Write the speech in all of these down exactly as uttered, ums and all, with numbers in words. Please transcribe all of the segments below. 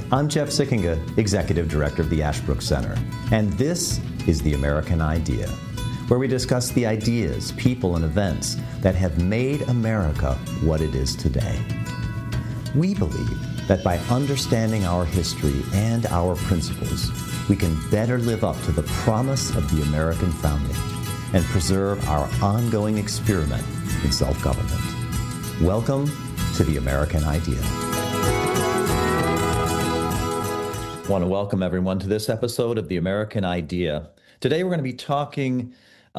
I'm Jeff Sickinga, Executive Director of the Ashbrook Center, and this is The American Idea, where we discuss the ideas, people, and events that have made America what it is today. We believe that by understanding our history and our principles, we can better live up to the promise of the American founding and preserve our ongoing experiment in self-government. Welcome to The American Idea. I want to welcome everyone to this episode of The American Idea. Today we're going to be talking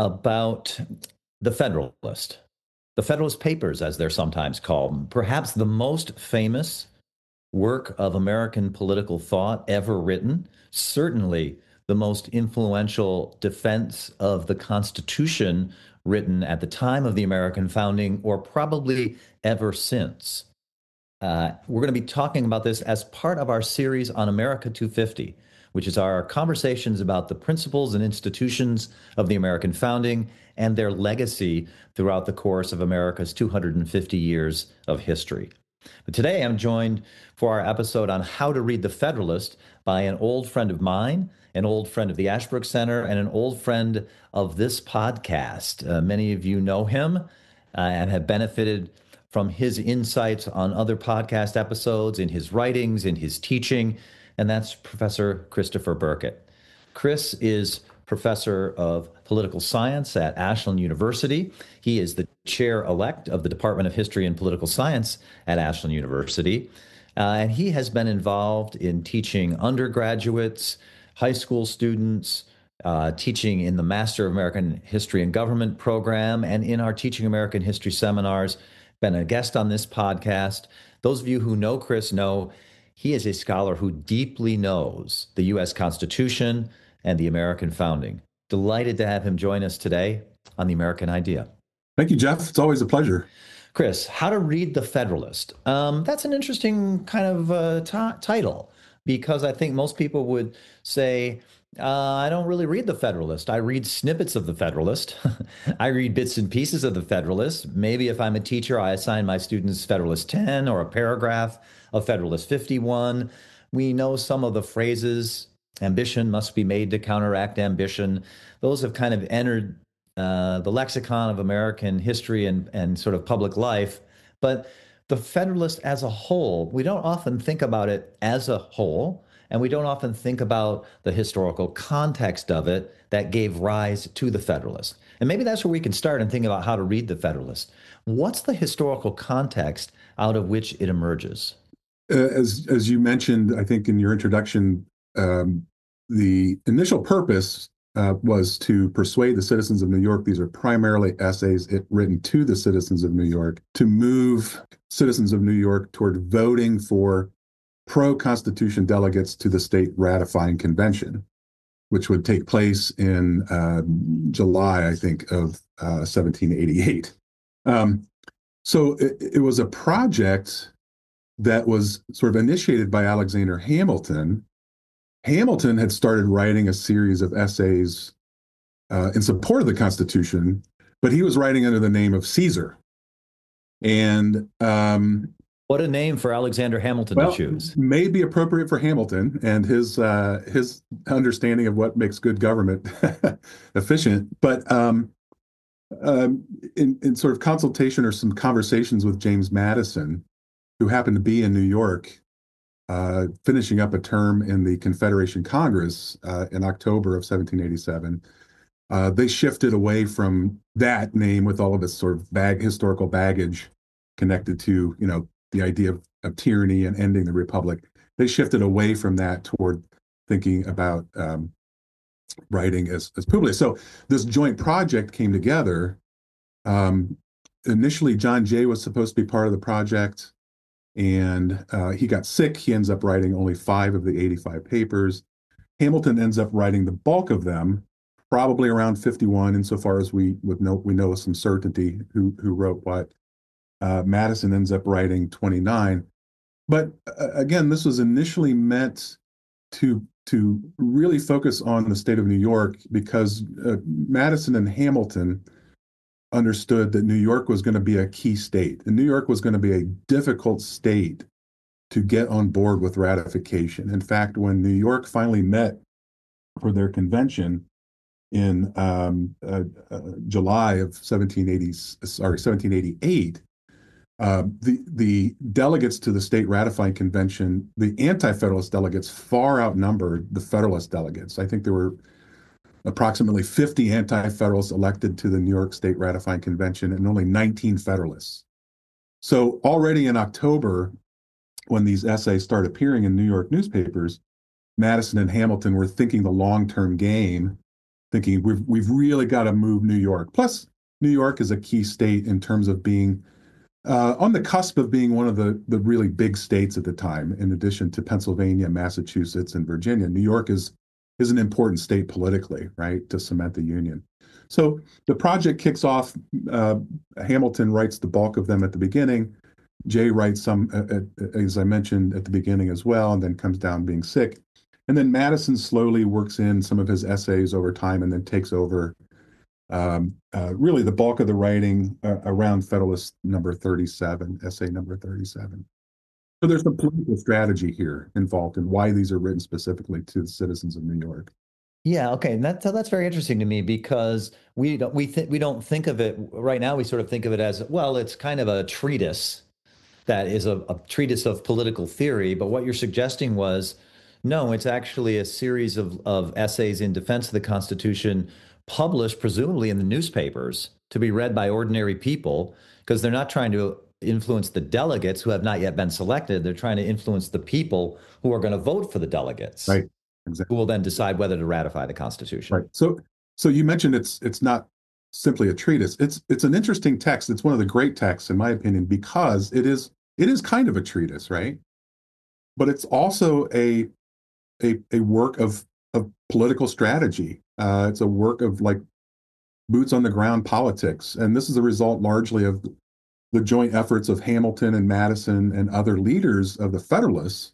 about the Federalist, the Federalist Papers, as they're sometimes called, perhaps the most famous work of American political thought ever written, certainly the most influential defense of the Constitution written at the time of the American founding, or probably ever since. Uh, we're going to be talking about this as part of our series on America two fifty, which is our conversations about the principles and institutions of the American founding and their legacy throughout the course of America's two hundred fifty years of history. But today I'm joined for our episode on how to read the Federalist by an old friend of mine, an old friend of the Ashbrook Center, and an old friend of this podcast. Uh, many of you know him uh, and have benefited from his insights on other podcast episodes, in his writings, in his teaching, and that's Professor Christopher Burkett. Chris is professor of political science at Ashland University. He is the chair-elect of the Department of History and Political Science at Ashland University, uh, and he has been involved in teaching undergraduates, high school students, uh, teaching in the Master of American History and Government program, and in our Teaching American History seminars, been a guest on this podcast. Those of you who know Chris know he is a scholar who deeply knows the U S Constitution and the American founding. Delighted to have him join us today on The American Idea. Thank you, Jeff. It's always a pleasure. Chris, how to read the Federalist. Um, that's an interesting kind of uh, t- title, because I think most people would say, uh, I don't really read the Federalist. I read snippets of the Federalist. I read bits and pieces of the Federalist. Maybe if I'm a teacher, I assign my students Federalist ten or a paragraph of Federalist fifty-one. We know some of the phrases. Ambition must be made to counteract ambition. Those have kind of entered uh, the lexicon of American history and, and sort of public life. But the Federalist as a whole, we don't often think about it as a whole, and we don't often think about the historical context of it that gave rise to the Federalist. And maybe that's where we can start and think about how to read the Federalist. What's the historical context out of which it emerges? Uh, as as you mentioned, I think in your introduction, um, the initial purpose uh, was to persuade the citizens of New York. These are primarily essays it, written to the citizens of New York, to move citizens of New York toward voting for pro-Constitution delegates to the state ratifying convention, which would take place in uh, July, I think, of uh, seventeen eighty-eight. Um, so it, it was a project that was sort of initiated by Alexander Hamilton. Hamilton had started writing a series of essays uh, in support of the Constitution, but he was writing under the name of Caesar. And um, what a name for Alexander Hamilton well, to choose. May be appropriate for Hamilton and his uh, his understanding of what makes good government efficient. But um, um, in, in sort of consultation or some conversations with James Madison, who happened to be in New York, uh, finishing up a term in the Confederation Congress uh, in October of seventeen eighty-seven, uh, they shifted away from that name with all of its sort of bag, historical baggage connected to, you know, the idea of, of tyranny and ending the republic. They shifted away from that toward thinking about um, writing as, as Publius. So this joint project came together. Um, initially, John Jay was supposed to be part of the project, and uh, he got sick. He ends up writing only five of the eighty-five papers. Hamilton ends up writing the bulk of them, probably around fifty-one, insofar as we would know we know with some certainty who who wrote what. Uh, Madison ends up writing twenty-nine. But uh, again, this was initially meant to to really focus on the state of New York, because uh, Madison and Hamilton understood that New York was going to be a key state, and New York was going to be a difficult state to get on board with ratification. In fact, when New York finally met for their convention in um, uh, uh, July of seventeen eighty, sorry, seventeen eighty-eight, uh, the the delegates to the state ratifying convention, the anti-federalist delegates far outnumbered the federalist delegates. I think there were approximately fifty anti-federalists elected to the New York State ratifying convention and only nineteen federalists. So already in October, when these essays start appearing in New York newspapers, Madison and Hamilton were thinking the long-term game, thinking we've we've really got to move New York. Plus, New York is a key state in terms of being uh, on the cusp of being one of the, the really big states at the time, in addition to Pennsylvania, Massachusetts, and Virginia. New York is, is an important state politically, right, to cement the Union. So the project kicks off. Uh, Hamilton writes the bulk of them at the beginning. Jay writes some, uh, as I mentioned, at the beginning as well, and then comes down being sick. And then Madison slowly works in some of his essays over time and then takes over um, uh, really the bulk of the writing uh, around Federalist number thirty-seven, essay number thirty-seven. So there's some political strategy here involved in why these are written specifically to the citizens of New York. Yeah, okay. And that, so that's very interesting to me because we don't we think we don't think of it right now. We sort of think of it as, well, it's kind of a treatise that is a, a treatise of political theory. But what you're suggesting was, no, it's actually a series of, of essays in defense of the Constitution, published presumably in the newspapers to be read by ordinary people, because they're not trying to influence the delegates who have not yet been selected. They're trying to influence the people who are going to vote for the delegates, right? Exactly. Who will then decide whether to ratify the Constitution. Right. So, so you mentioned it's it's not simply a treatise. It's it's an interesting text. It's one of the great texts, in my opinion, because it is it is kind of a treatise, right? But it's also a a, a work of of political strategy. Uh, it's a work of like boots on the ground politics, and this is a result largely of the joint efforts of Hamilton and Madison and other leaders of the Federalists,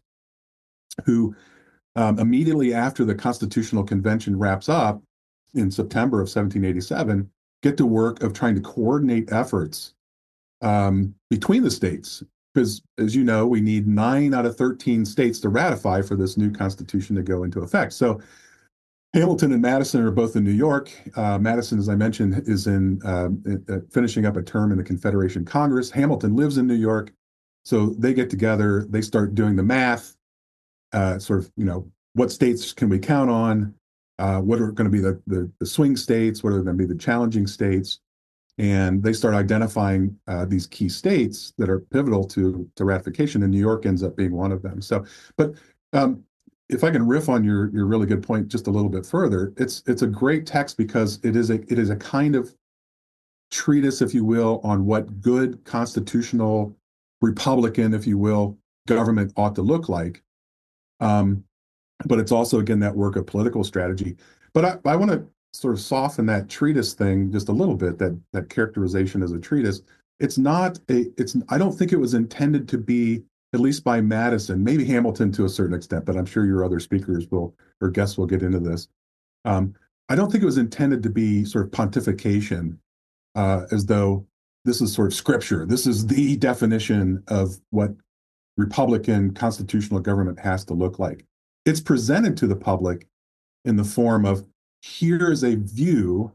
who um, immediately after the Constitutional Convention wraps up in September of seventeen eighty-seven, get to work of trying to coordinate efforts um, between the states. Because, as you know, we need nine out of thirteen states to ratify for this new Constitution to go into effect. So Hamilton and Madison are both in New York. Uh, Madison, as I mentioned, is in uh, finishing up a term in the Confederation Congress. Hamilton lives in New York. So they get together, they start doing the math, uh, sort of, you know, what states can we count on? Uh, what are going to be the, the, the swing states? What are going to be the challenging states? And they start identifying uh, these key states that are pivotal to, to ratification, and New York ends up being one of them. So, but um, if I can riff on your your really good point just a little bit further, it's it's a great text because it is a it is a kind of treatise, if you will, on what good constitutional Republican, if you will, government ought to look like. Um, but it's also, again, that work of political strategy. But I, I want to sort of soften that treatise thing just a little bit, that that characterization as a treatise. It's not a, it's, I don't think it was intended to be, at least by Madison, maybe Hamilton to a certain extent, but I'm sure your other speakers will, or guests will get into this. Um, I don't think it was intended to be sort of pontification, uh, as though this is sort of scripture. This is the definition of what Republican constitutional government has to look like. It's presented to the public in the form of, here is a view.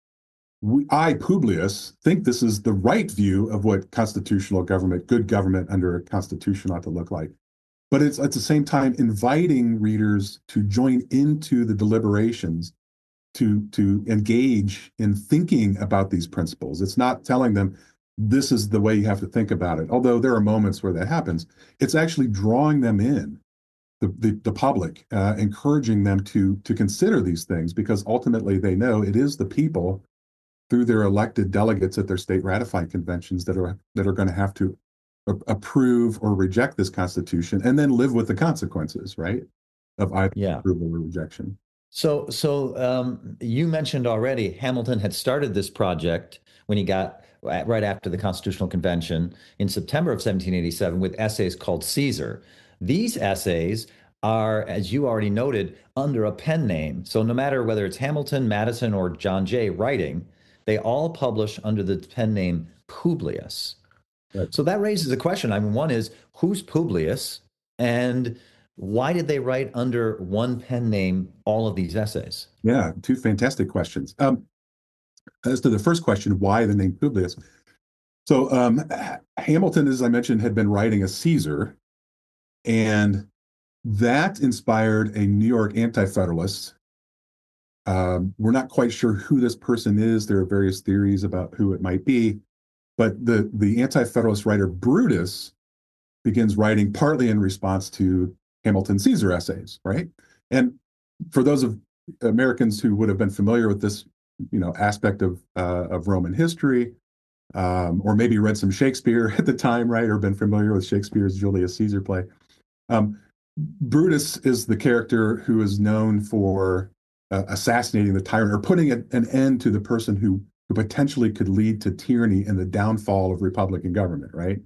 We, I, Publius, think this is the right view of what constitutional government, good government under a constitution ought to look like. But it's at the same time inviting readers to join into the deliberations, to, to engage in thinking about these principles. It's not telling them this is the way you have to think about it, although there are moments where that happens. It's actually drawing them in. The, the, the public, uh, encouraging them to to consider these things, because ultimately they know it is the people through their elected delegates at their state ratifying conventions that are that are going to have to a- approve or reject this Constitution, and then live with the consequences, right, of either yeah. approval or rejection. So, so um, you mentioned already Hamilton had started this project when he got right after the Constitutional Convention in September of seventeen eighty-seven with essays called Caesar. These essays are, as you already noted, under a pen name. So no matter whether it's Hamilton, Madison, or John Jay writing, they all publish under the pen name Publius. Right. So that raises a question. I mean, one is, who's Publius? And why did they write under one pen name all of these essays? Yeah, two fantastic questions. Um, as to the first question, why the name Publius? So um, Hamilton, as I mentioned, had been writing a Caesar, and that inspired a New York anti-federalist. Um, we're not quite sure who this person is. There are various theories about who it might be, but the the anti-federalist writer Brutus begins writing partly in response to Hamilton Caesar essays, right? And for those of Americans who would have been familiar with this, you know, aspect of uh, of Roman history, um, or maybe read some Shakespeare at the time, right, or been familiar with Shakespeare's Julius Caesar play. Um, Brutus is the character who is known for uh, assassinating the tyrant or putting a, an end to the person who, who potentially could lead to tyranny and the downfall of Republican government, right?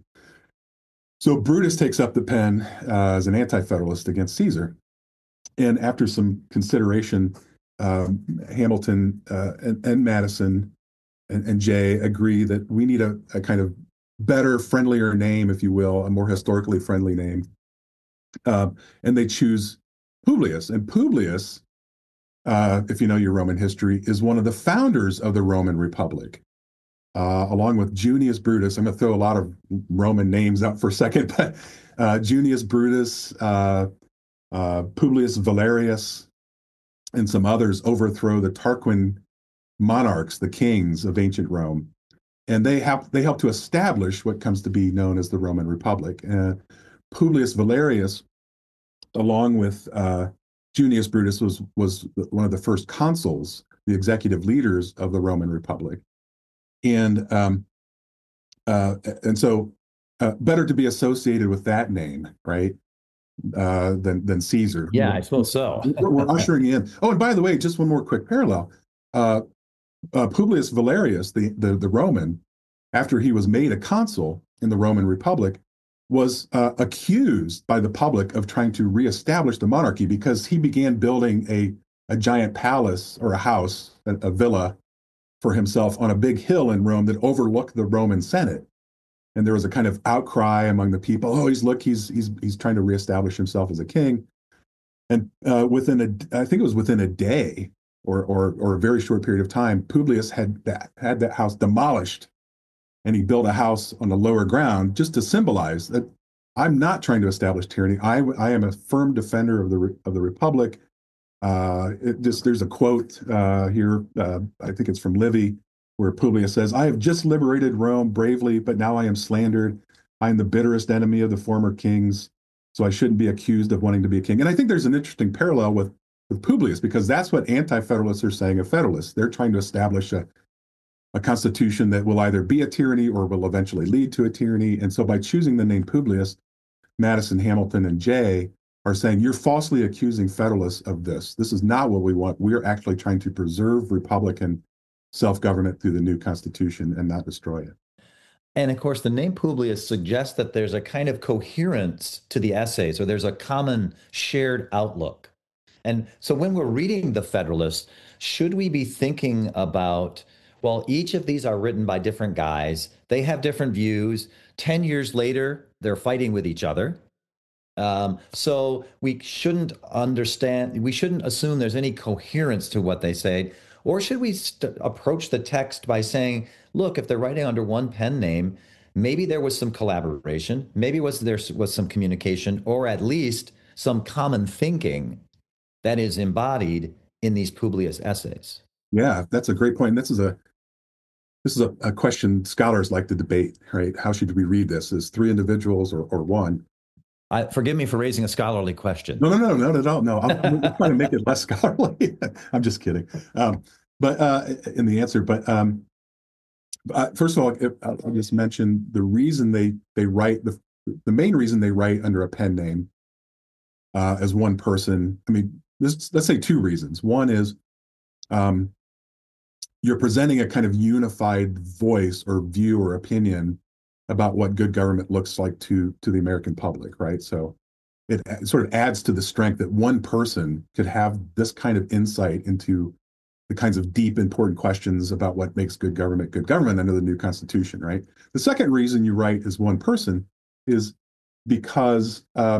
So Brutus takes up the pen uh, as an anti-federalist against Caesar. And after some consideration, um, Hamilton uh, and, and Madison and, and Jay agree that we need a, a kind of better, friendlier name, if you will, a more historically friendly name. Uh, and they choose Publius. And Publius, uh, if you know your Roman history, is one of the founders of the Roman Republic, uh, along with Junius Brutus. I'm going to throw a lot of Roman names out for a second, but uh, Junius Brutus, uh, uh, Publius Valerius, and some others overthrow the Tarquin monarchs, the kings of ancient Rome. And they help they help to establish what comes to be known as the Roman Republic. Uh, Publius Valerius, along with uh, Junius Brutus, was was one of the first consuls, the executive leaders of the Roman Republic, and um, uh, and so uh, better to be associated with that name, right, uh, than than Caesar. Yeah, I suppose so. we're, we're ushering in. Oh, and by the way, just one more quick parallel. Uh, uh, Publius Valerius, the, the the Roman, after he was made a consul in the Roman Republic, was uh, accused by the public of trying to reestablish the monarchy because he began building a, a giant palace or a house, a, a villa for himself on a big hill in Rome that overlooked the Roman Senate. And there was a kind of outcry among the people. Oh, he's look, he's he's he's trying to reestablish himself as a king. And uh, within a, I think it was within a day or or or a very short period of time, Publius had that had that house demolished, and he built a house on the lower ground just to symbolize that I'm not trying to establish tyranny. I, I am a firm defender of the of the republic. Uh, it just there's a quote uh, here. Uh, I think it's from Livy, where Publius says, "I have just liberated Rome bravely, but now I am slandered. I am the bitterest enemy of the former kings, so I shouldn't be accused of wanting to be a king." And I think there's an interesting parallel with with Publius, because that's what anti-federalists are saying of federalists. They're trying to establish a a constitution that will either be a tyranny or will eventually lead to a tyranny. And so by choosing the name Publius, Madison, Hamilton, and Jay are saying, you're falsely accusing Federalists of this. This is not what we want. We're actually trying to preserve Republican self-government through the new Constitution and not destroy it. And of course, the name Publius suggests that there's a kind of coherence to the essays, or there's a common shared outlook. And so when we're reading the Federalist, should we be thinking about, well, each of these are written by different guys. They have different views. ten years later, they're fighting with each other. Um, so we shouldn't understand, we shouldn't assume there's any coherence to what they say. Or should we st- approach the text by saying, look, if they're writing under one pen name, maybe there was some collaboration, maybe was there was some communication, or at least some common thinking that is embodied in these Publius essays. Yeah, that's a great point. This is a this is a, a question scholars like to debate, right? How should we read this? As three individuals or, or one? I, forgive me for raising a scholarly question. No, no, no, not at all. No, I'm, I'm trying to make it less scholarly. I'm just kidding. Um, but uh, in the answer, but um, uh, first of all, if, I'll just mention the reason they they write the the main reason they write under a pen name uh, as one person. I mean, this, let's say two reasons. One is um, you're presenting a kind of unified voice or view or opinion about what good government looks like to to the American public, right? So it, it sort of adds to the strength that one person could have this kind of insight into the kinds of deep, important questions about what makes good government good government under the new Constitution, right? The second reason you write as one person is because um,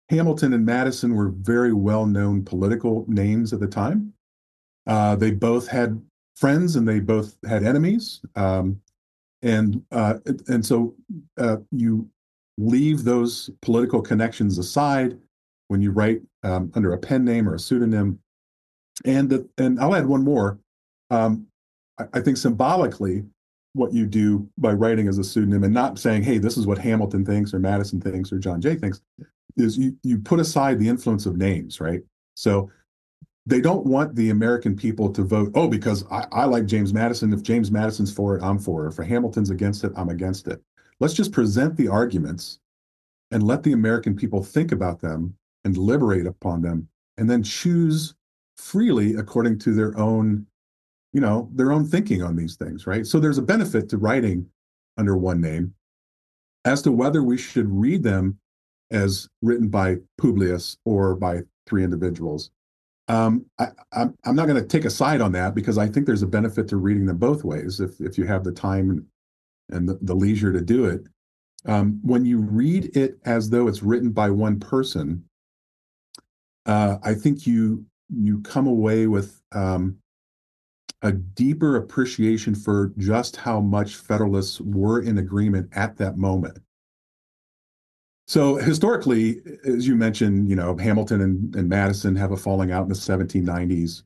Hamilton and Madison were very well-known political names at the time. Uh, they both had friends and they both had enemies. Um, and uh, and so uh, you leave those political connections aside when you write um, under a pen name or a pseudonym. And the, and I'll add one more. Um, I, I think symbolically, what you do by writing as a pseudonym and not saying, "Hey, this is what Hamilton thinks or Madison thinks or John Jay thinks," is you you put aside the influence of names, right? So they don't want the American people to vote, oh, because I, I like James Madison. If James Madison's for it, I'm for it. If Hamilton's against it, I'm against it. Let's just present the arguments and let the American people think about them and deliberate upon them and then choose freely according to their own, you know, their own thinking on these things, right? So there's a benefit to writing under one name. As to whether we should read them as written by Publius or by three individuals, Um, I, I'm, I'm not going to take a side on that because I think there's a benefit to reading them both ways if, if you have the time and, and the, the leisure to do it. Um, when you read it as though it's written by one person, uh, I think you you come away with um, a deeper appreciation for just how much Federalists were in agreement at that moment. So historically, as you mentioned, you know, Hamilton and, and Madison have a falling out in the seventeen nineties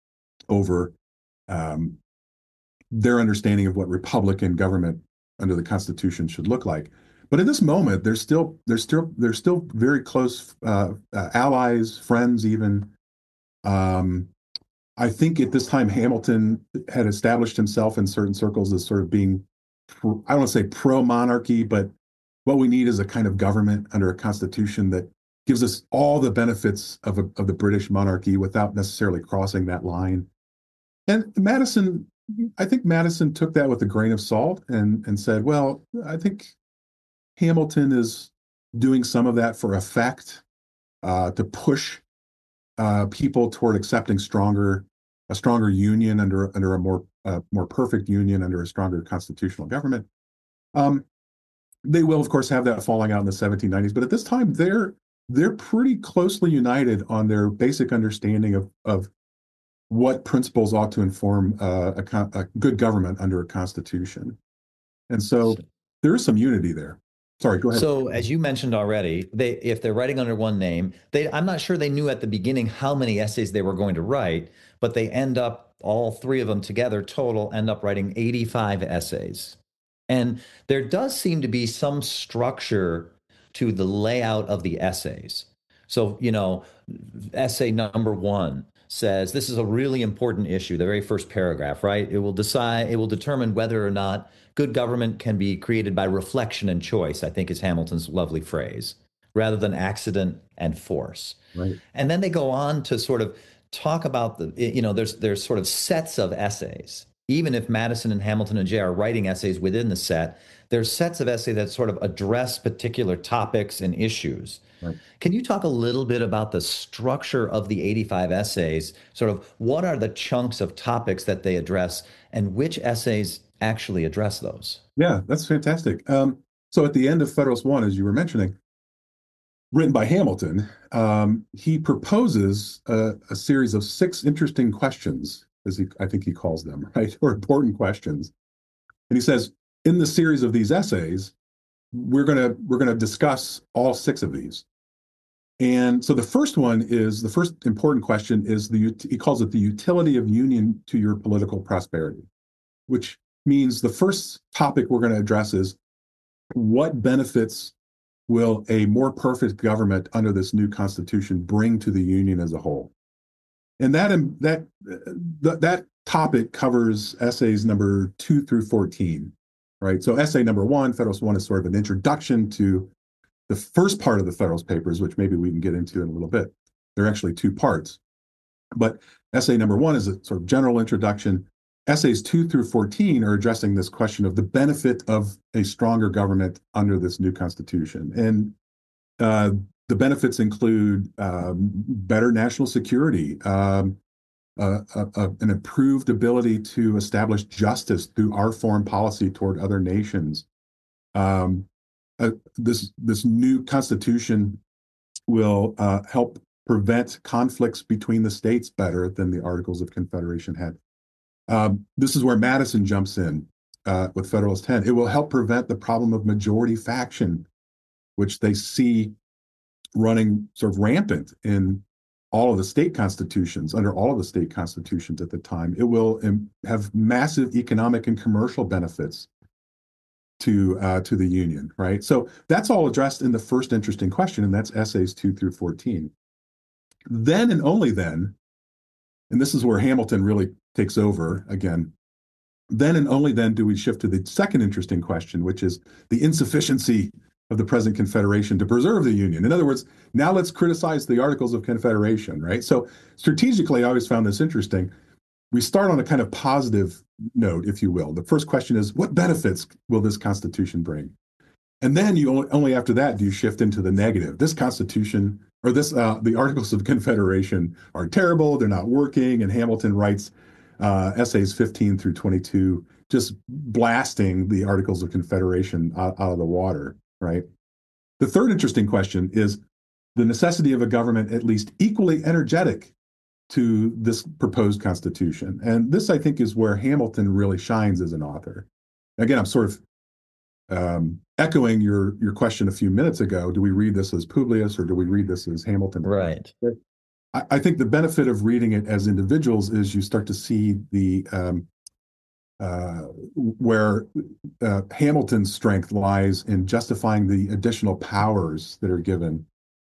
over um, their understanding of what Republican government under the Constitution should look like. But at this moment, they're still they're still they're still very close uh, uh, allies, friends, even. Um, I think at this time Hamilton had established himself in certain circles as sort of being, I don't want to say pro-monarchy, but what we need is a kind of government under a constitution that gives us all the benefits of, a, of the British monarchy without necessarily crossing that line. And Madison, I think Madison took that with a grain of salt and, and said, well, I think Hamilton is doing some of that for effect, uh, to push uh, people toward accepting stronger, a stronger union under under a more uh, more perfect union under a stronger constitutional government. Um, they will, of course, have that falling out in the seventeen nineties, but at this time they're they're pretty closely united on their basic understanding of of what principles ought to inform uh, a, a good government under a constitution. And so there is some unity there. Sorry, go ahead. So, as you mentioned already, they if they're writing under one name, they I'm not sure they knew at the beginning how many essays they were going to write, but they end up, all three of them together total, end up writing eighty-five essays. And there does seem to be some structure to the layout of the essays. So, you know, essay number one says this is a really important issue, the very first paragraph, right? It will decide, it will determine whether or not good government can be created by reflection and choice, I think is Hamilton's lovely phrase, rather than accident and force. Right. And then they go on to sort of talk about the, you know, there's there's sort of sets of essays. Even if Madison and Hamilton and Jay are writing essays within the set, there's sets of essays that sort of address particular topics and issues. Right. Can you talk a little bit about the structure of the eighty-five essays? Sort of what are the chunks of topics that they address and which essays actually address those? Yeah, that's fantastic. Um, so at the end of Federalist One, as you were mentioning, written by Hamilton, um, he proposes a, a series of six interesting questions, as he, I think he calls them, right, or important questions. And he says, in the series of these essays, we're gonna we're gonna discuss all six of these. And so the first one is the first important question is the he calls it the utility of union to your political prosperity, which means the first topic we're going to address is what benefits will a more perfect government under this new constitution bring to the union as a whole. And that that that topic covers essays number two through fourteen, right? So essay number one, Federalist One, is sort of an introduction to the first part of the Federalist Papers, which maybe we can get into in a little bit. They're actually two parts. But essay number one is a sort of general introduction. Essays two through fourteen are addressing this question of the benefit of a stronger government under this new constitution. And uh, the benefits include um, better national security, um, uh, uh, uh, an improved ability to establish justice through our foreign policy toward other nations. Um, uh, this this new constitution will uh, help prevent conflicts between the states better than the Articles of Confederation had. Um, this is where Madison jumps in uh, with Federalist ten. It will help prevent the problem of majority faction, which they see running sort of rampant in all of the state constitutions, under all of the state constitutions at the time. It will um, have massive economic and commercial benefits to uh, to the Union, right? So that's all addressed in the first interesting question, and that's essays two through fourteen. Then and only then, and this is where Hamilton really takes over again, then and only then do we shift to the second interesting question, which is the insufficiency of the present Confederation to preserve the Union. In other words, now let's criticize the Articles of Confederation, right? So strategically, I always found this interesting. We start on a kind of positive note, if you will. The first question is, what benefits will this Constitution bring? And then you only, only after that do you shift into the negative. This Constitution, or this, uh, the Articles of Confederation are terrible, they're not working, and Hamilton writes uh, essays fifteen through twenty-two, just blasting the Articles of Confederation out, out of the water, right? The third interesting question is the necessity of a government at least equally energetic to this proposed Constitution. And this, I think, is where Hamilton really shines as an author. Again, I'm sort of um, echoing your, your question a few minutes ago. Do we read this as Publius or do we read this as Hamilton? Right. I, I think the benefit of reading it as individuals is you start to see the um, uh, where uh, Hamilton's strength lies in justifying the additional powers that are given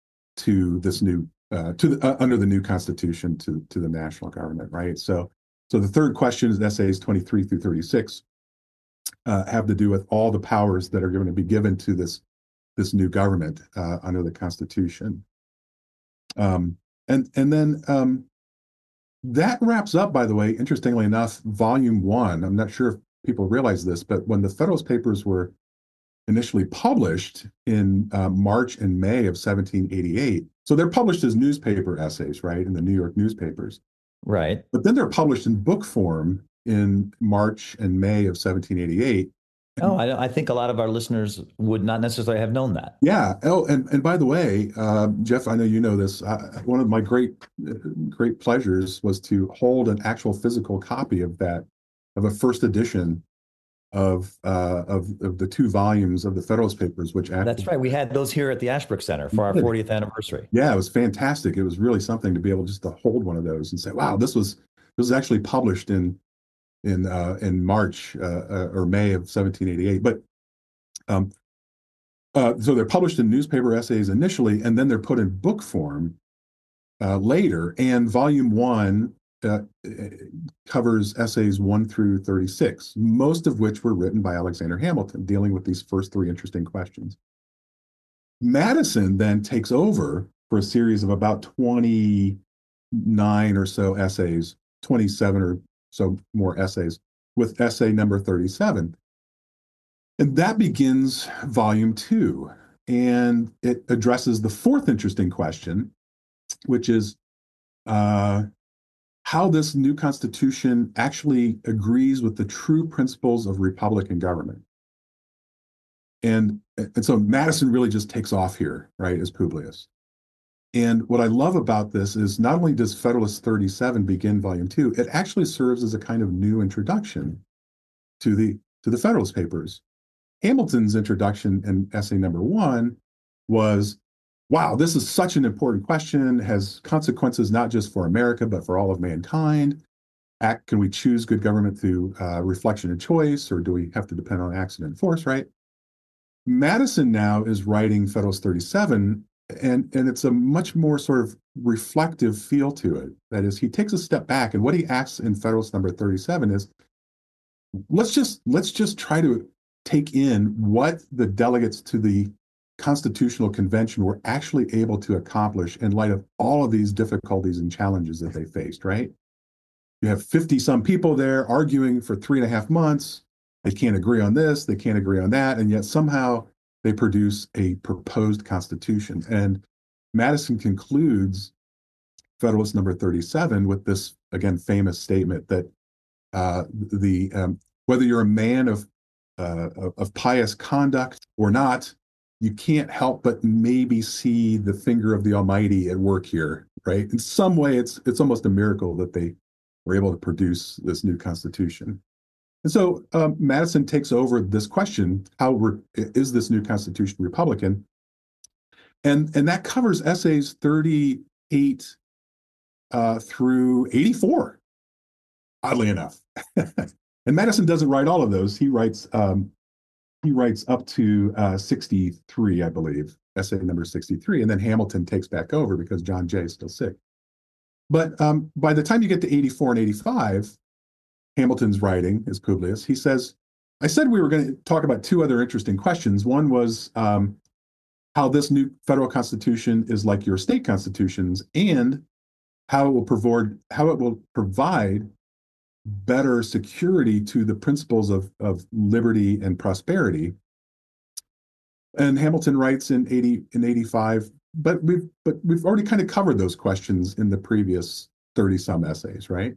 to this new uh, to the, uh, under the new Constitution to to the national government, right? So, so the third question is essays twenty-three through thirty-six uh, have to do with all the powers that are going to be given to this this new government uh, under the Constitution, um, and and then. Um, That wraps up, by the way, interestingly enough, volume one. I'm not sure if people realize this, but when the Federalist Papers were initially published in uh, March and May of seventeen eighty-eight, so they're published as newspaper essays, right, in the New York newspapers. Right. But then they're published in book form in March and May of seventeen eighty-eight. Oh, I, I think a lot of our listeners would not necessarily have known that. Yeah. Oh, and, and by the way, uh, Jeff, I know you know this. Uh, one of my great, uh, great pleasures was to hold an actual physical copy of that, of a first edition of uh, of, of the two volumes of the Federalist Papers, which actually, that's right. We had those here at the Ashbrook Center for our fortieth anniversary. Yeah, it was fantastic. It was really something to be able just to hold one of those and say, "Wow, this was this was actually published in." in uh, in March uh, uh, or May of seventeen eighty-eight. But um, uh, so they're published in newspaper essays initially, and then they're put in book form uh, later. And volume one uh, covers essays one through thirty-six, most of which were written by Alexander Hamilton, dealing with these first three interesting questions. Madison then takes over for a series of about twenty-nine or so essays, twenty-seven or so more essays, with essay number thirty-seven. And that begins volume two. And it addresses the fourth interesting question, which is uh, how this new Constitution actually agrees with the true principles of Republican government. And, and so Madison really just takes off here, right, as Publius. And what I love about this is not only does Federalist thirty-seven begin volume two, it actually serves as a kind of new introduction to the to the Federalist Papers. Hamilton's introduction in essay number one was, wow, this is such an important question, has consequences not just for America, but for all of mankind. Act, can we choose good government through uh, reflection and choice, or do we have to depend on accident and force, right? Madison now is writing Federalist thirty-seven, and, and it's a much more sort of reflective feel to it. That is, he takes a step back, and what he asks in Federalist number thirty-seven is, let's just let's just try to take in what the delegates to the Constitutional Convention were actually able to accomplish in light of all of these difficulties and challenges that they faced, right? You have fifty some people there arguing for three and a half months. They can't agree on this, they can't agree on that, and yet somehow they produce a proposed constitution. And Madison concludes Federalist number thirty-seven with this, again, famous statement that uh, the um, whether you're a man of, uh, of pious conduct or not, you can't help but maybe see the finger of the Almighty at work here, right? In some way, it's it's almost a miracle that they were able to produce this new Constitution. And so um, Madison takes over this question: how re- is this new Constitution Republican? And and that covers essays thirty-eight uh, through eighty-four, oddly enough. And Madison doesn't write all of those. He writes um, he writes up to uh, sixty-three, I believe, essay number sixty-three, and then Hamilton takes back over because John Jay is still sick. But um, by the time you get to eighty-four and eighty-five, Hamilton's writing, as Publius, he says, I said we were going to talk about two other interesting questions. One was um, how this new federal constitution is like your state constitutions, and how it will provide how it will provide better security to the principles of, of liberty and prosperity. And Hamilton writes in eighty in eighty-five, but we've but we've already kind of covered those questions in the previous thirty some essays, right?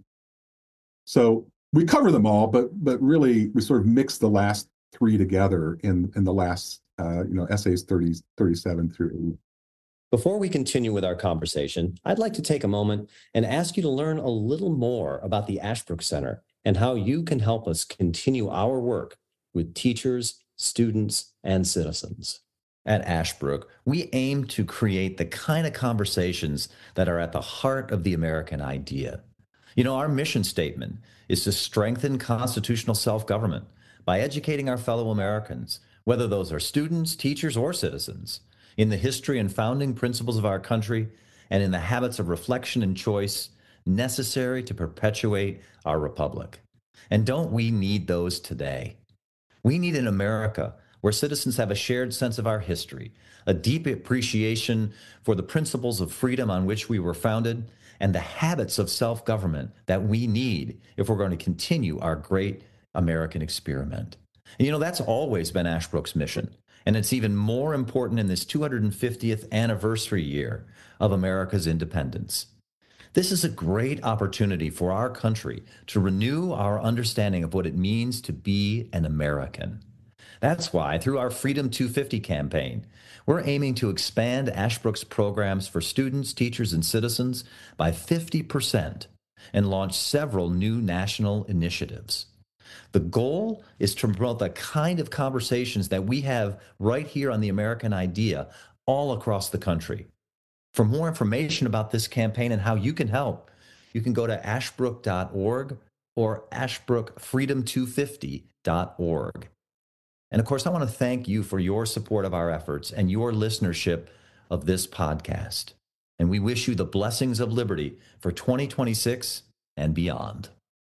So we cover them all, but but really we sort of mix the last three together in in the last uh, you know essays thirty, thirty-seven through eighty. Before we continue with our conversation, I'd like to take a moment and ask you to learn a little more about the Ashbrook Center and how you can help us continue our work with teachers, students, and citizens. At Ashbrook, we aim to create the kind of conversations that are at the heart of the American idea. You know, our mission statement is to strengthen constitutional self-government by educating our fellow Americans, whether those are students, teachers, or citizens, in the history and founding principles of our country and in the habits of reflection and choice necessary to perpetuate our republic. And don't we need those today? We need an America where citizens have a shared sense of our history, a deep appreciation for the principles of freedom on which we were founded, and the habits of self-government that we need if we're going to continue our great American experiment. And you know, that's always been Ashbrook's mission. And it's even more important in this two hundred fiftieth anniversary year of America's independence. This is a great opportunity for our country to renew our understanding of what it means to be an American. That's why, through our Freedom two fifty campaign, we're aiming to expand Ashbrook's programs for students, teachers, and citizens by fifty percent and launch several new national initiatives. The goal is to promote the kind of conversations that we have right here on the American Idea all across the country. For more information about this campaign and how you can help, you can go to ashbrook dot org or ashbrook freedom two fifty dot org. And of course, I want to thank you for your support of our efforts and your listenership of this podcast. And we wish you the blessings of liberty for twenty twenty-six and beyond.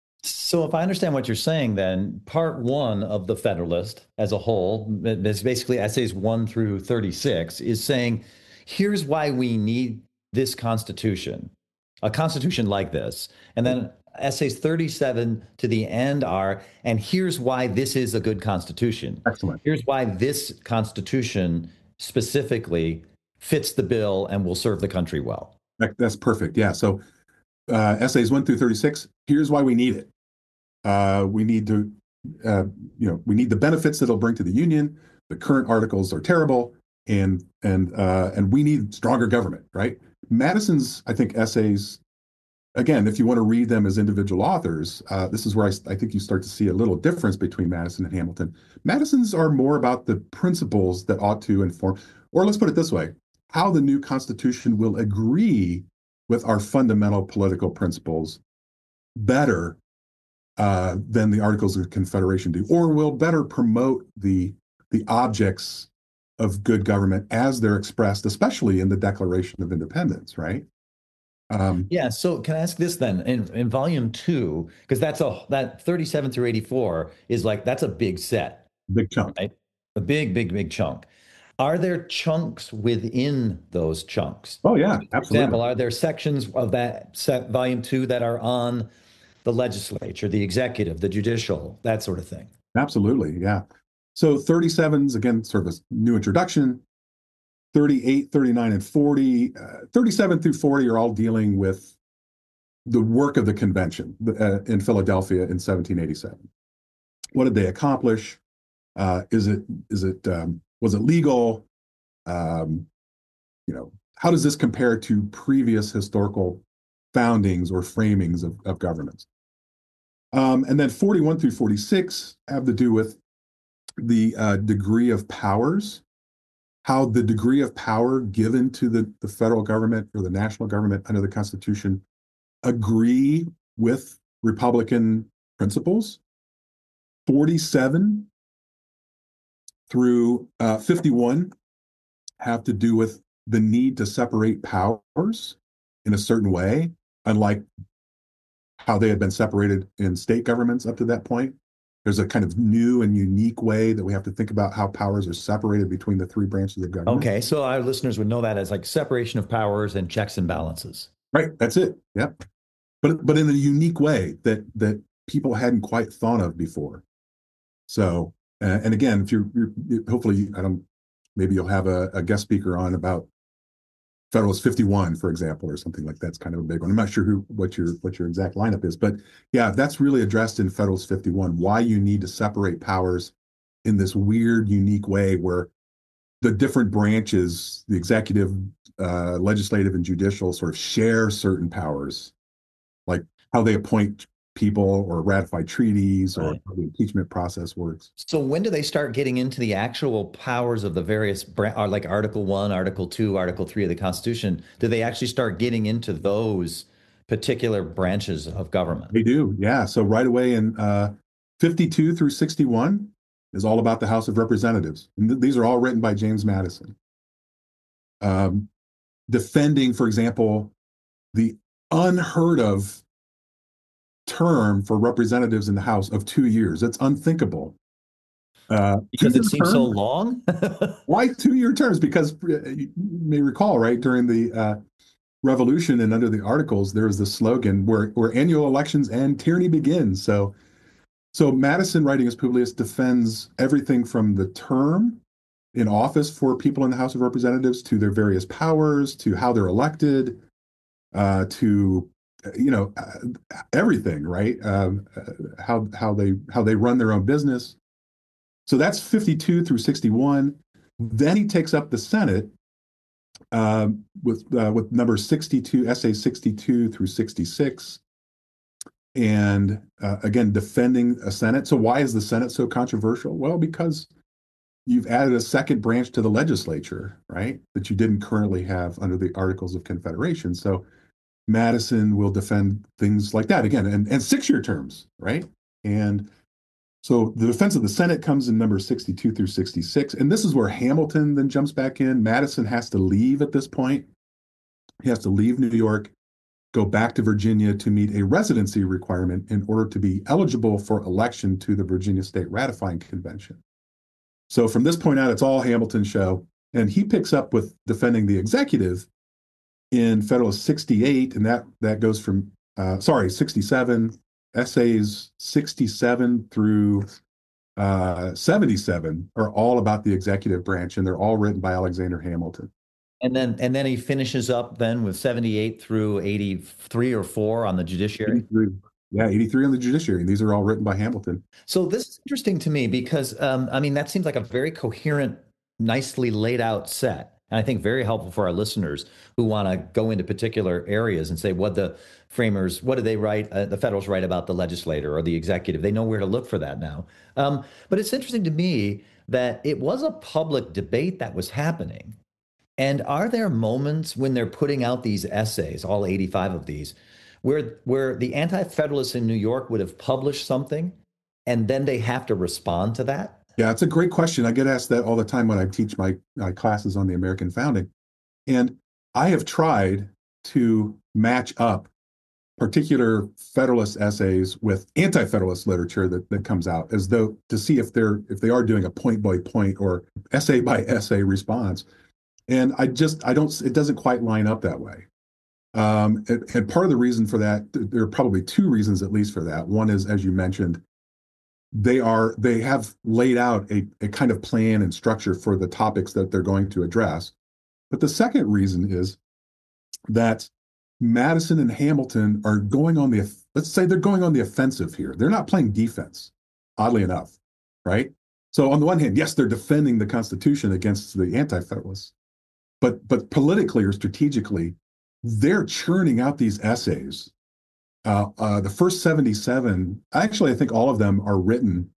So if I understand what you're saying, then part one of the Federalist as a whole, it's basically essays one through thirty-six, is saying, here's why we need this Constitution, a Constitution like this. And then essays thirty-seven to the end are, and here's why this is a good Constitution. Excellent. Here's why this Constitution specifically fits the bill and will serve the country well. That, that's perfect. Yeah. So uh, essays one through thirty-six, here's why we need it. Uh, we need to, uh, you know, we need the benefits that it'll bring to the Union. The current articles are terrible, and and uh, and we need stronger government, right? Madison's, I think, essays, again, if you want to read them as individual authors, uh, this is where I, I think you start to see a little difference between Madison and Hamilton. Madison's are more about the principles that ought to inform, or let's put it this way, how the new Constitution will agree with our fundamental political principles better uh, than the Articles of Confederation do, or will better promote the, the objects of good government as they're expressed, especially in the Declaration of Independence, right? Um, yeah. So can I ask this then? In, in volume two, because that's a that thirty-seven through eighty-four is like, that's a big set. Big chunk. Right? A big, big, big chunk. Are there chunks within those chunks? Oh, yeah, absolutely. For example, are there sections of that set, volume two, that are on the legislature, the executive, the judicial, that sort of thing? Absolutely, yeah. So thirty-seven's, again, sort of a new introduction. thirty-eight, thirty-nine, and forty. Uh, thirty-seven through forty are all dealing with the work of the convention uh, in Philadelphia in seventeen eighty-seven. What did they accomplish? Uh, is it, is it, um, was it legal? um, you know, how does this compare to previous historical foundings or framings of, of governments? Um, and then forty-one through forty-six have to do with the uh, degree of powers, how the degree of power given to the, the federal government or the national government under the Constitution agree with Republican principles. forty-seven through uh, fifty-one have to do with the need to separate powers in a certain way, unlike how they had been separated in state governments up to that point. There's a kind of new and unique way that we have to think about how powers are separated between the three branches of government. Okay, so our listeners would know that as like separation of powers and checks and balances. Right, that's it. Yep. But but in a unique way that that people hadn't quite thought of before. So, uh, and again, if you're, you're hopefully, I don't, maybe you'll have a, a guest speaker on about Federalist fifty-one, for example, or something like that's kind of a big one. I'm not sure who what your what your exact lineup is, but yeah, that's really addressed in Federalist fifty-one, why you need to separate powers in this weird, unique way where the different branches, the executive, uh, legislative, and judicial, sort of share certain powers, like how they appoint people or ratify treaties, or right, how the impeachment process works. So when do they start getting into the actual powers of the various, bra- like Article One, Article Two, Article Three of the Constitution? Do they actually start getting into those particular branches of government? They do, yeah. So right away in uh, fifty-two through sixty-one is all about the House of Representatives. And th- these are all written by James Madison. Um, defending, for example, the unheard of term for representatives in the House of two years. It's unthinkable. Uh, Because it seems term, so long? Why two-year terms? Because uh, you may recall, right, during the uh, Revolution and under the Articles, there was the slogan where, where annual elections and tyranny begins. So, so Madison, writing as Publius, defends everything from the term in office for people in the House of Representatives to their various powers, to how they're elected, uh, to you know uh, everything, right? Um, uh, how how they how they run their own business. So that's fifty-two through sixty-one. Then he takes up the Senate uh, with uh, with number sixty-two, essay sixty-two through sixty-six, and uh, again defending a Senate. So why is the Senate so controversial? Well, because you've added a second branch to the legislature, right? That you didn't currently have under the Articles of Confederation. So Madison will defend things like that again, and, and six-year terms, right? And so the defense of the Senate comes in number sixty-two through sixty-six, and this is where Hamilton then jumps back in. Madison has to leave at this point. He has to leave New York, go back to Virginia to meet a residency requirement in order to be eligible for election to the Virginia State Ratifying Convention. So from this point out, it's all Hamilton's show, and he picks up with defending the executive in Federalist sixty-eight, and that that goes from uh, sorry sixty-seven, essays sixty-seven through uh, seventy-seven are all about the executive branch, and they're all written by Alexander Hamilton. And then and then he finishes up then with seventy-eight through eighty-three or four on the judiciary. eighty-three. Yeah, eighty-three on the judiciary, and these are all written by Hamilton. So this is interesting to me because um, I mean that seems like a very coherent, nicely laid out set. And I think very helpful for our listeners who want to go into particular areas and say what the framers, what did they write, uh, the Federals write about the legislator or the executive. They know where to look for that now. Um, but it's interesting to me that it was a public debate that was happening. And are there moments when they're putting out these essays, all eighty-five of these, where where the anti-federalists in New York would have published something and then they have to respond to that? Yeah, it's a great question. I get asked that all the time when I teach my, my classes on the American founding. And I have tried to match up particular Federalist essays with anti-Federalist literature that, that comes out, as though to see if they're if they are doing a point by point or essay by essay response. And I just I don't it doesn't quite line up that way. Um, and, and part of the reason for that, there are probably two reasons at least for that. One is, as you mentioned, they are they have laid out a, a kind of plan and structure for the topics that they're going to address. But the second reason is that Madison and Hamilton are going on the, let's say they're going on the offensive here. They're not playing defense, oddly enough, right? So on the one hand, yes, they're defending the Constitution against the anti-Federalists. but but politically or strategically, they're churning out these essays. Uh, uh, the first seventy-seven, actually, I think all of them are written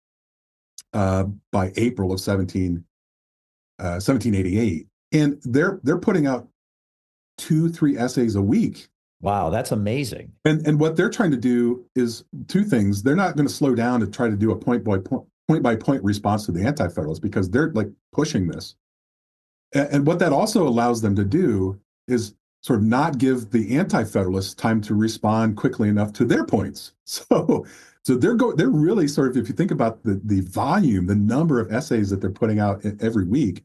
uh, by April of seventeen, uh, seventeen eighty-eight, and they're they're putting out two, three essays a week. Wow, that's amazing. And and what they're trying to do is two things. They're not going to slow down to try to do a point by point, point by point response to the Anti-Federalists because they're like pushing this. And, and what that also allows them to do is sort of not give the Anti-Federalists time to respond quickly enough to their points. So so they're go they're really sort of, if you think about the the volume, the number of essays that they're putting out every week,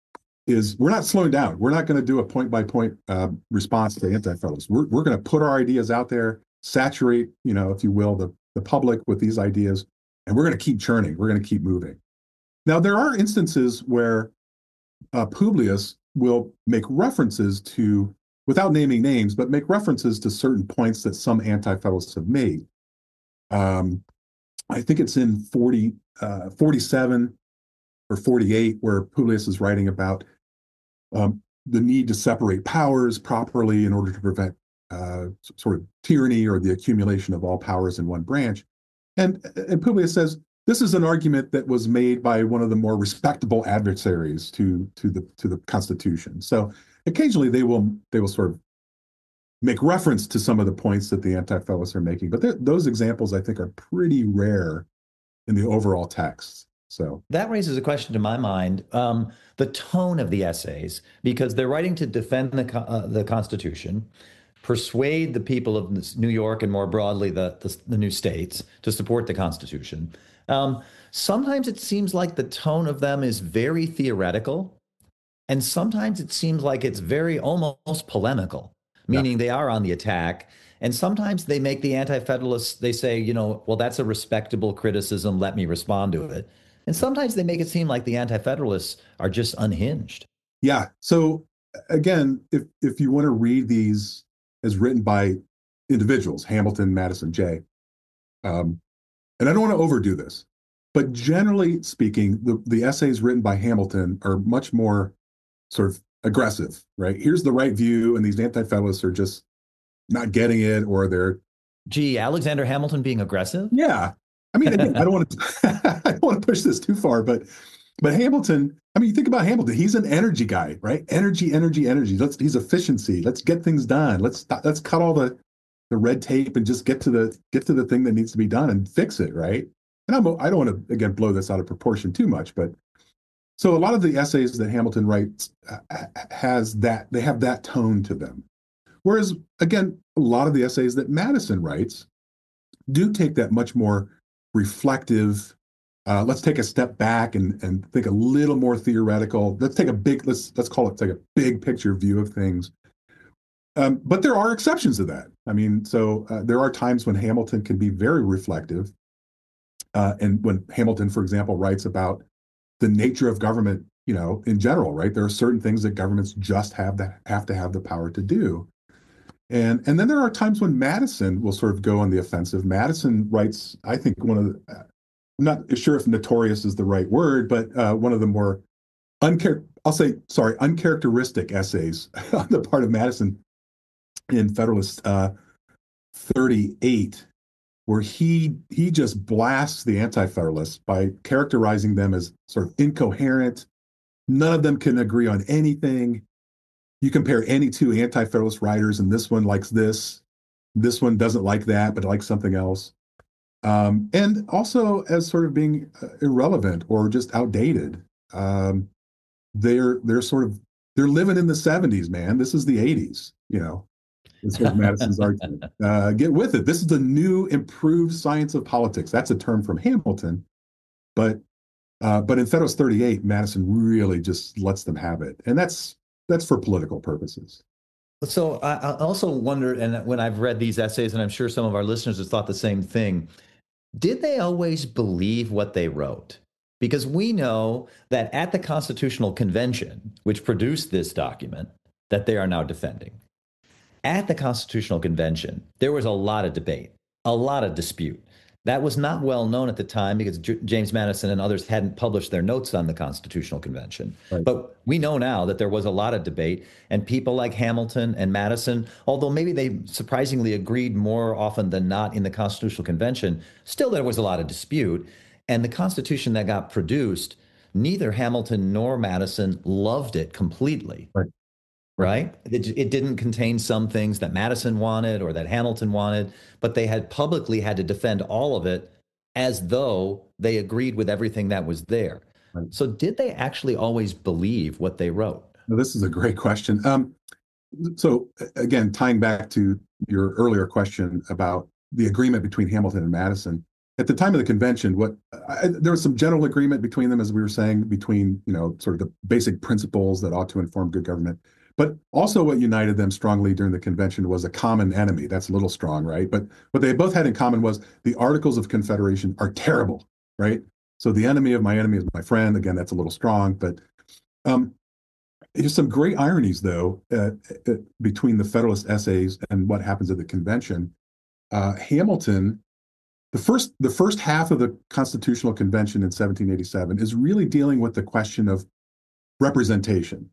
is we're not slowing down. We're not going to do a point-by-point uh, response to Anti-Federalists. We're, we're going to put our ideas out there, saturate, you know, if you will, the, the public with these ideas, and we're going to keep churning. We're going to keep moving. Now, there are instances where uh, Publius will make references to, without naming names, but make references to certain points that some Anti-Federalists have made. Um, I think it's in forty, uh, forty-seven or forty-eight, where Publius is writing about Um, the need to separate powers properly in order to prevent uh, sort of tyranny or the accumulation of all powers in one branch. And, and Publius says, this is an argument that was made by one of the more respectable adversaries to, to, the, to the Constitution. So occasionally they will, they will sort of make reference to some of the points that the Anti-Federalists are making. But those examples, I think, are pretty rare in the overall text. So that raises a question to my mind, um, the tone of the essays, because they're writing to defend the uh, the Constitution, persuade the people of New York and more broadly the, the, the new states to support the Constitution. Um, sometimes it seems like the tone of them is very theoretical, and sometimes it seems like it's very almost polemical, meaning yeah. they are on the attack. And sometimes they make the Anti-Federalists, they say, you know, well, that's a respectable criticism. Let me respond to it. And sometimes they make it seem like the Anti-Federalists are just unhinged. Yeah. So again, if if you want to read these as written by individuals, Hamilton, Madison, Jay, um, and I don't want to overdo this, but generally speaking, the, the essays written by Hamilton are much more sort of aggressive, right? Here's the right view, and these Anti-Federalists are just not getting it, or they're... Gee, Alexander Hamilton being aggressive? Yeah. I mean, again, I don't want to I don't want to push this too far, but but Hamilton, I mean, you think about Hamilton, he's an energy guy, right? Energy, energy, energy. Let's he's efficiency. Let's get things done. Let's let's cut all the the red tape and just get to the get to the thing that needs to be done and fix it, right? And I'm I don't want to again blow this out of proportion too much, but so a lot of the essays that Hamilton writes uh, has that they have that tone to them. Whereas again, a lot of the essays that Madison writes do take that much more reflective, uh, let's take a step back and, and think a little more theoretical. Let's take a big, let's let's call it take a big picture view of things. Um, but there are exceptions to that. I mean, so uh, there are times when Hamilton can be very reflective. Uh, and when Hamilton, for example, writes about the nature of government, you know, in general, right? There are certain things that governments just have that have to have the power to do. And and then there are times when Madison will sort of go on the offensive. Madison writes, I think, one of the, uh, I'm not sure if notorious is the right word, but uh, one of the more, unchar- I'll say, sorry, uncharacteristic essays on the part of Madison in Federalist uh, thirty-eight, where he he just blasts the Anti-Federalists by characterizing them as sort of incoherent. None of them can agree on anything. You compare any two Anti-Federalist writers, and this one likes this, this one doesn't like that, but likes something else. Um, and also as sort of being irrelevant or just outdated. Um, they're they're sort of they're living in the seventies, man. This is the eighties, you know. This was Madison's argument. Uh, get with it. This is the new improved science of politics. That's a term from Hamilton, but uh, but in Federalist thirty-eight, Madison really just lets them have it, and that's that's for political purposes. So I, I also wonder, and when I've read these essays, and I'm sure some of our listeners have thought the same thing, did they always believe what they wrote? Because we know that at the Constitutional Convention, which produced this document that they are now defending, at the Constitutional Convention, there was a lot of debate, a lot of dispute. That was not well known at the time because J- James Madison and others hadn't published their notes on the Constitutional Convention. Right. But we know now that there was a lot of debate, and people like Hamilton and Madison, although maybe they surprisingly agreed more often than not in the Constitutional Convention, still there was a lot of dispute. And the Constitution that got produced, neither Hamilton nor Madison loved it completely. Right. Right? It, it didn't contain some things that Madison wanted or that Hamilton wanted, but they had publicly had to defend all of it as though they agreed with everything that was there. Right. So did they actually always believe what they wrote? Now, this is a great question. Um, so again, tying back to your earlier question about the agreement between Hamilton and Madison, at the time of the convention, what I, there was some general agreement between them, as we were saying, between, you know, sort of the basic principles that ought to inform good government. But also what united them strongly during the convention was a common enemy. That's a little strong, right? But what they both had in common was the Articles of Confederation are terrible, right? So the enemy of my enemy is my friend. Again, that's a little strong, but um, there's some great ironies, though, uh, uh, between the Federalist essays and what happens at the convention. Uh, Hamilton, the first, the first half of the Constitutional Convention in seventeen eighty-seven is really dealing with the question of representation.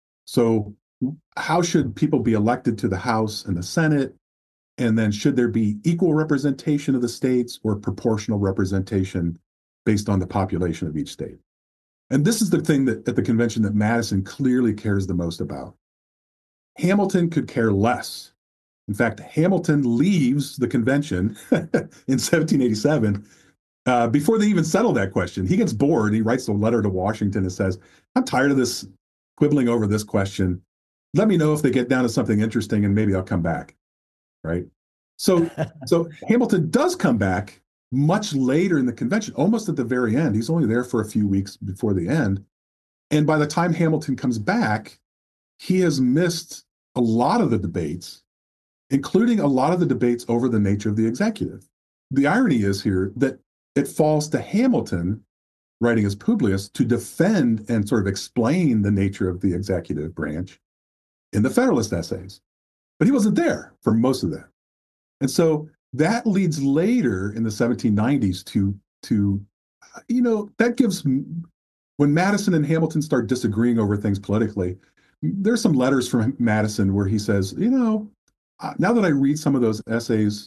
So how should people be elected to the House and the Senate? And then should there be equal representation of the states or proportional representation based on the population of each state? And this is the thing that at the convention that Madison clearly cares the most about. Hamilton could care less. In fact, Hamilton leaves the convention in seventeen eighty-seven uh, before they even settle that question. He gets bored. He writes a letter to Washington and says, I'm tired of this quibbling over this question. Let me know if they get down to something interesting and maybe I'll come back, right? So, so Hamilton does come back much later in the convention, almost at the very end. He's only there for a few weeks before the end. And by the time Hamilton comes back, he has missed a lot of the debates, including a lot of the debates over the nature of the executive. The irony is here that it falls to Hamilton, writing as Publius, to defend and sort of explain the nature of the executive branch in the Federalist essays. But he wasn't there for most of that. And so that leads later in the seventeen nineties to, to you know, that gives, when Madison and Hamilton start disagreeing over things politically, there's some letters from Madison where he says, you know, now that I read some of those essays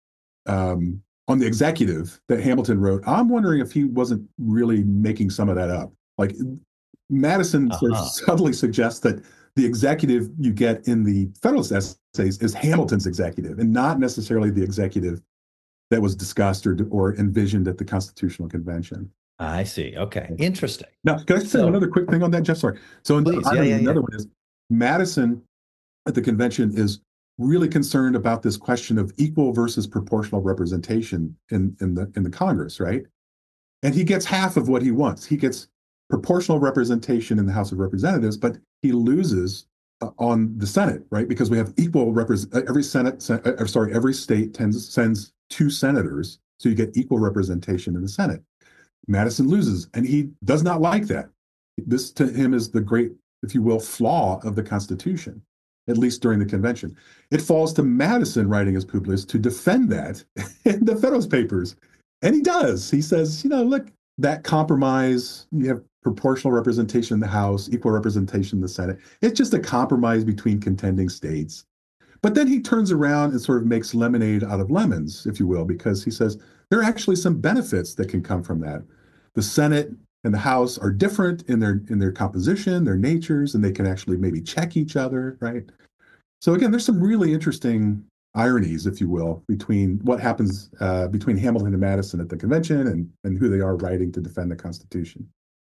um, on the executive that Hamilton wrote, I'm wondering if he wasn't really making some of that up. Like Madison uh-huh. sort of subtly suggests that the executive you get in the Federalist essays is Hamilton's executive and not necessarily the executive that was discussed or, or envisioned at the Constitutional Convention. I see. Okay. Interesting. Now, can I say so, another quick thing on that, Jeff? Sorry. So please, another, yeah, yeah, another yeah. one is Madison at the convention is really concerned about this question of equal versus proportional representation in, in the in the Congress, right? And he gets half of what he wants. He gets proportional representation in the House of Representatives, but he loses uh, on the Senate, right? Because we have equal represent. Every Senate, sen- uh, sorry, every state tends, sends two senators, so you get equal representation in the Senate. Madison loses, and he does not like that. This to him is the great, if you will, flaw of the Constitution, at least during the convention. It falls to Madison, writing as Publius, to defend that in the Federalist Papers. And he does. He says, you know, look, that compromise, you have proportional representation in the House, equal representation in the Senate. It's just a compromise between contending states. But then he turns around and sort of makes lemonade out of lemons, if you will, because he says there are actually some benefits that can come from that. The Senate and the House are different in their in their composition, their natures, and they can actually maybe check each other, right? So again, there's some really interesting ironies, if you will, between what happens uh, between Hamilton and Madison at the convention and, and who they are writing to defend the Constitution.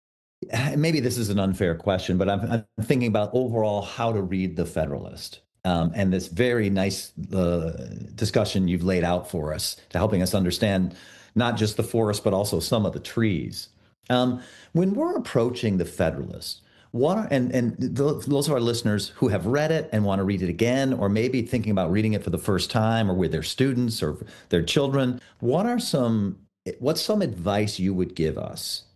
Maybe this is an unfair question, but I'm, I'm thinking about overall how to read the Federalist. Um, and this very nice uh, discussion you've laid out for us to helping us understand not just the forest, but also some of the trees. Um, when we're approaching the Federalist, what are, and, and those of our listeners who have read it and want to read it again, or maybe thinking about reading it for the first time or with their students or their children, what are some, what's some advice you would give us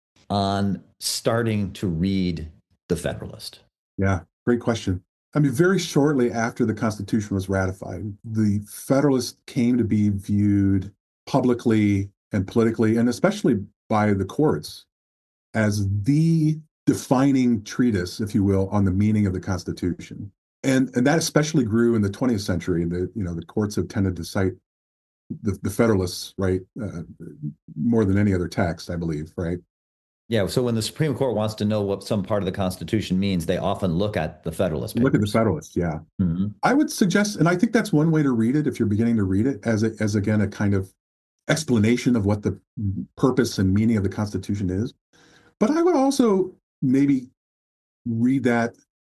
on starting to read the Federalist? Yeah, great question. I mean, very shortly after the Constitution was ratified, the Federalist came to be viewed publicly and politically, and especially by the courts, as the defining treatise, if you will, on the meaning of the Constitution. And, and that especially grew in the twentieth century. The, you know, the courts have tended to cite the, the Federalists, right, uh, more than any other text, I believe, right? Yeah, so when the Supreme Court wants to know what some part of the Constitution means, they often look at the Federalist Papers. Look at the Federalist, yeah. Mm-hmm. I would suggest, and I think that's one way to read it if you're beginning to read it, as, a, as again, a kind of explanation of what the purpose and meaning of the Constitution is. But I would also maybe read that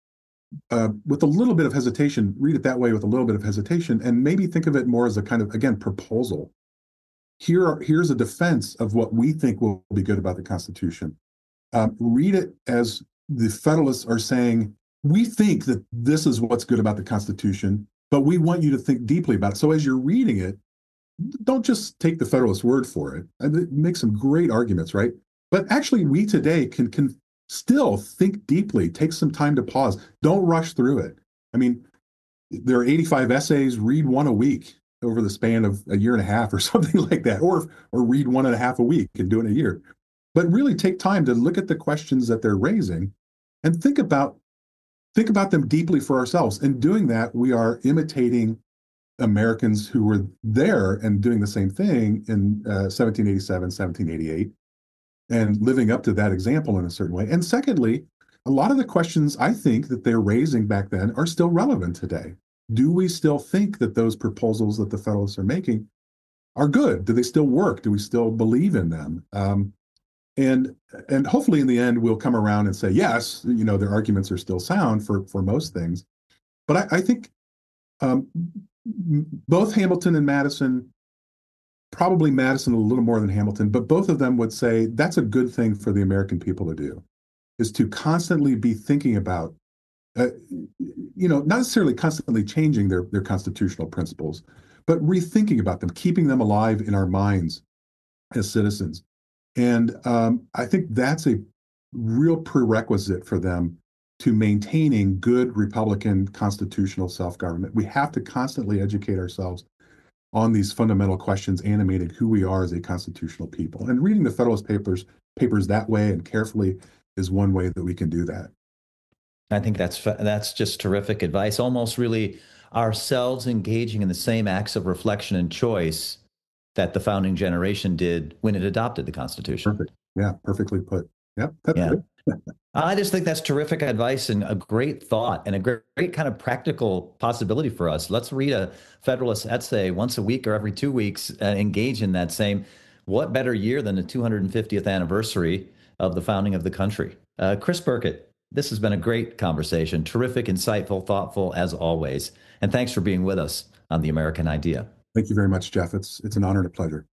uh, with a little bit of hesitation, read it that way with a little bit of hesitation, and maybe think of it more as a kind of, again, proposal. Here are, here's a defense of what we think will be good about the Constitution. Um, read it as the Federalists are saying, we think that this is what's good about the Constitution, but we want you to think deeply about it. So as you're reading it, don't just take the Federalist word for it. I mean, it makes some great arguments, right? But actually, we today can, can still think deeply, take some time to pause. Don't rush through it. I mean, there are eighty-five essays, read one a week over the span of a year and a half or something like that, or or read one and a half a week and do it in a year. But really take time to look at the questions that they're raising and think about think about them deeply for ourselves. In doing that, we are imitating Americans who were there and doing the same thing in uh, seventeen eighty-seven, seventeen eighty-eight, and living up to that example in a certain way. And secondly, a lot of the questions I think that they're raising back then are still relevant today. Do we still think that those proposals that the Federalists are making are good? Do they still work? Do we still believe in them? Um, and and hopefully in the end, we'll come around and say, yes, you know, their arguments are still sound for, for most things. But I, I think um, both Hamilton and Madison, probably Madison a little more than Hamilton, but both of them would say that's a good thing for the American people to do, is to constantly be thinking about Uh, you know, not necessarily constantly changing their, their constitutional principles, but rethinking about them, keeping them alive in our minds as citizens. And um, I think that's a real prerequisite for them to maintaining good Republican constitutional self-government. We have to constantly educate ourselves on these fundamental questions animating who we are as a constitutional people. And reading the Federalist Papers, papers that way and carefully is one way that we can do that. I think that's that's just terrific advice. Almost really ourselves engaging in the same acts of reflection and choice that the founding generation did when it adopted the Constitution. Perfect. Yeah, perfectly put. Yep. That's yeah. good. I just think that's terrific advice and a great thought and a great, great kind of practical possibility for us. Let's read a Federalist essay once a week or every two weeks, uh, engage in that same, what better year than the two hundred fiftieth anniversary of the founding of the country? Uh, Chris Burkett, this has been a great conversation, terrific, insightful, thoughtful as always. And thanks for being with us on The American Idea. Thank you very much, Jeff. It's, it's an honor and a pleasure.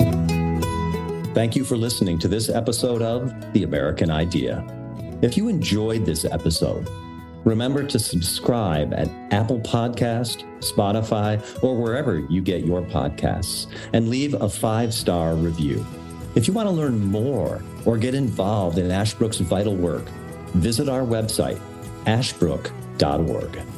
Thank you for listening to this episode of The American Idea. If you enjoyed this episode, remember to subscribe at Apple Podcast, Spotify, or wherever you get your podcasts, and leave a five-star review. If you want to learn more or get involved in Ashbrook's vital work, visit our website, ashbrook dot org.